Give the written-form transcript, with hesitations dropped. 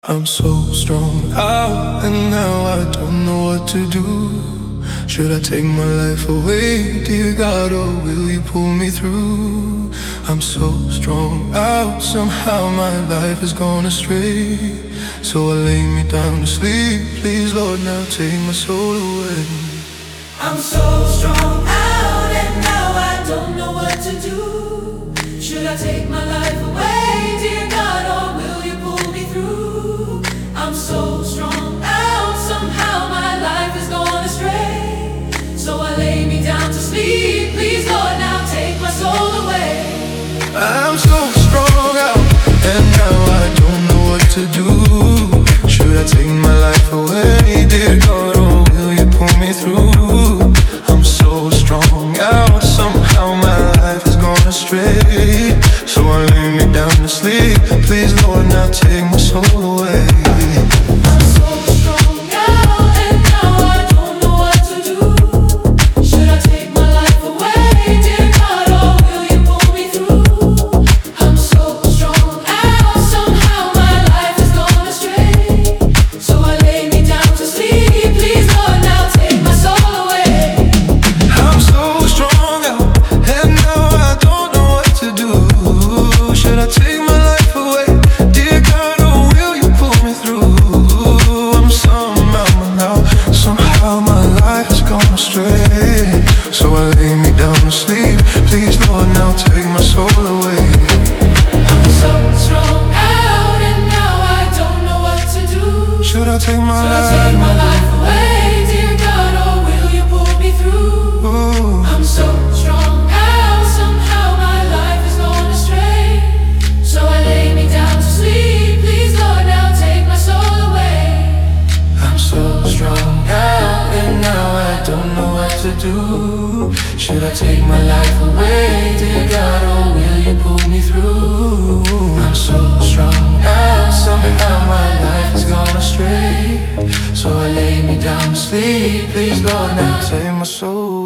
I'm so strung out and now I don't know what to do. Should I take my life away, dear God, or will you pull me through? I'm so strung out, somehow my life has gone astray. So I lay me down to sleep, please Lord, now take my soul away. I'm so strung out and now I don't know what to do. Should I take my life away, dear God, or will you pull me through? I'm so strung out, somehow my life has gone astray. So I lay me down to sleep, please Lord, now take my soul away. I'm so strung out and now I don't know what to do. Should I take my life away, dear God, or will you pull me through? I'm so strung out, somehow my life has gone astray. So I lay me down to sleep, please Lord, now take my soul away. I'm so strung out and now I don't know what to do. Should I take my life away, dear God, or will you pull me through? I'm so strung out, somehow my life has gone astray. So I lay me down to sleep, please Lord, now take my soul away. I'm so strung out and now I don't know what to do. Should I take my life away, dear God, or will you pull me through? I'm somehow my life has gone astray. So I lay me down to sleep, please Lord, now take my soul away. I'm so strung out and now I don't know what to do. Should I take my Take my life away, dear God, or will you pull me through? Ooh. I'm so strung out, somehow my life has gone astray. So I lay me down to sleep, please Lord, now take my soul away. I'm so strung out and now I don't know what to do. Should I take my life away, dear God, or will you pull me through? I'm so strung out, somehow my life has gone astray. So I lay me down to sleep, please Lord, now take my soul